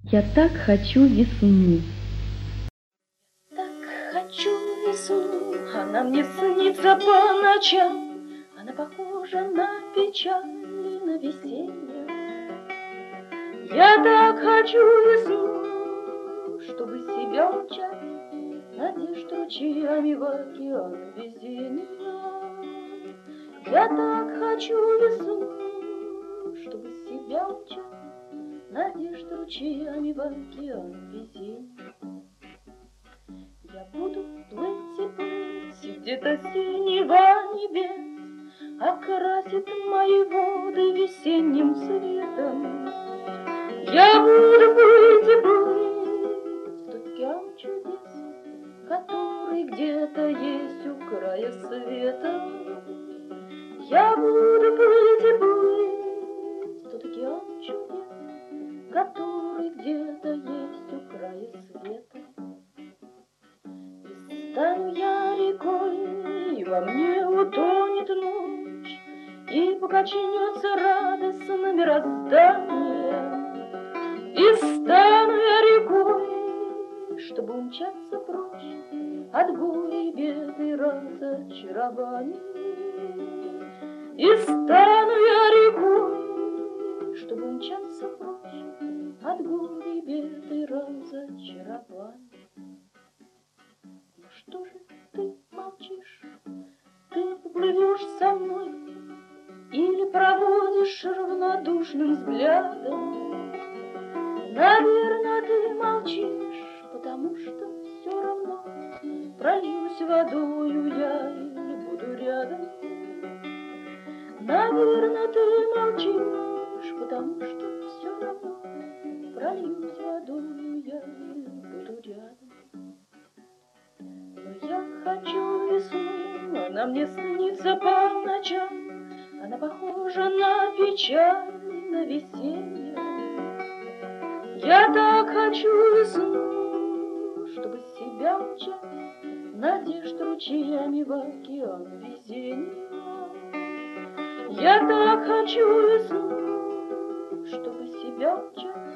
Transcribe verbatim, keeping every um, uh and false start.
Я так хочу весну. Так хочу весну, она мне снится по ночам, она похожа на печаль и на веселье. Я так хочу весну, чтобы себя умчать, надежд ручьями в океан везения. Я так хочу весну, чтобы себя умчать, надежд ручьями в океан везения. Я буду плыть и плыть, где-то синего небес окрасит мои воды весенним светом. Я буду плыть и плыть в океан чудес, который где-то есть у края света. Я буду плыть и плыть в тот океан чудес, который где-то есть у края света. Стану я рекой, и во мне утонет ночь, и покачнется радостно мироздание. И стану я рекой, чтобы умчаться прочь от горя и бед и разочарований. И стану я рекой, чтобы умчаться прочь от горя и бед и разочарований. Что же ты молчишь? Ты плывешь со мной или проводишь равнодушным взглядом? Наверное, ты молчишь, потому что все равно прольюсь водою я или буду рядом. Наверное, ты молчишь, потому что все равно прольюсь водою я или буду рядом. Я хочу весну, она мне снится по ночам, она похожа на печаль, на веселье. Я так хочу весну, чтобы себя умчать, надежд ручьями в океан везения. Я так хочу весну, чтобы себя умчать,